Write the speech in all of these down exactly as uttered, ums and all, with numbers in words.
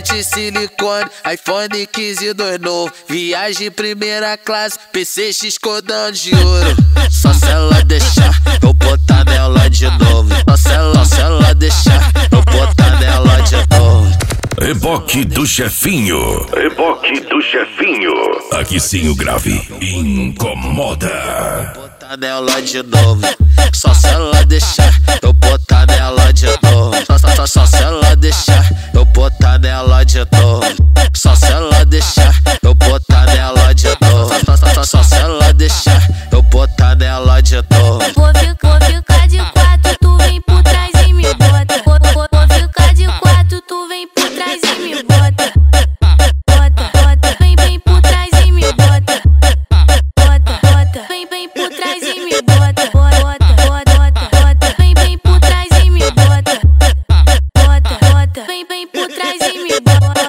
prometi silicone, iPhone quinze dois novo. Viagem primeira classe, P C X cordão de ouro. Só se ela deixar, eu botar nela de novo. Só se ela, se ela deixar, eu botar nela de novo. Reboque do chefinho. Reboque do chefinho. Aqui sim o grave incomoda. Eu botar nela de novo. Só se ela deixar, eu botar nela de novo. Só, só, só, só se ela deixar, eu botar nela de novo. Só se ela deixar, eu botar nela de novo. Só, só, só, só se ela deixar, eu botar nela de novo. Vou ficar, vou ficar de quatro, tu vem por trás e me bota. Vou, vou, vou ficar de quatro, tu vem por trás e me bota. Bota, bota, vem, vem por trás e me bota. Bota, bota, vem, vem por trás e me bota. Bota, bota, bota, bota, vem, vem por trás e me bota. Bota, bota, vem, vem por trás e me bota.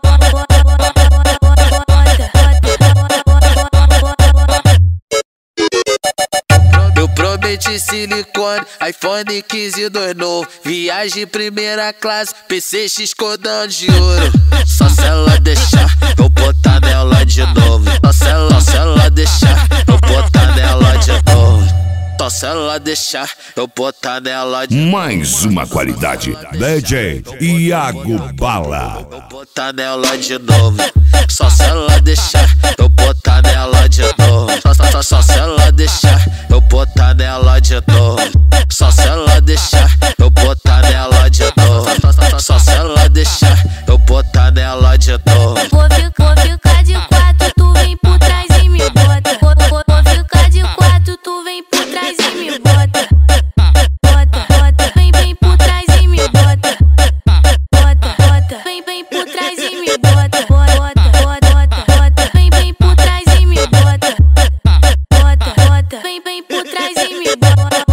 Eu prometi silicone, iPhone quinze dois novo. Viagem primeira classe, P C X cordão de ouro. Só se ela deixar, eu botar nela de novo. Só se ela, se ela deixar, eu botar nela de novo. Só se ela deixar, eu botar nela de novo. Mais uma qualidade. D J Iago Bala. Eu botar nela de novo. Só se ela deixar, eu botar nela de novo. Só, só, só, só se ela deixar, eu botar nela de novo. Só se ela deixar, eu botar nela de novo. Só, só, só, só se ela deixar, eu botar nela de novo. Vou ficar, vou ficar de quatro, tu vem por trás e me bota. Vou, vou, vou ficar de quatro, tu vem por trás e me bota. Bota, bota, vem, vem por trás e me bota. Bota, bota, vem, vem por trás e me bota. Bota, bota, bota, bota, vem, vem por trás e me bota. Bota, bota, vem, vem por trás e me bota.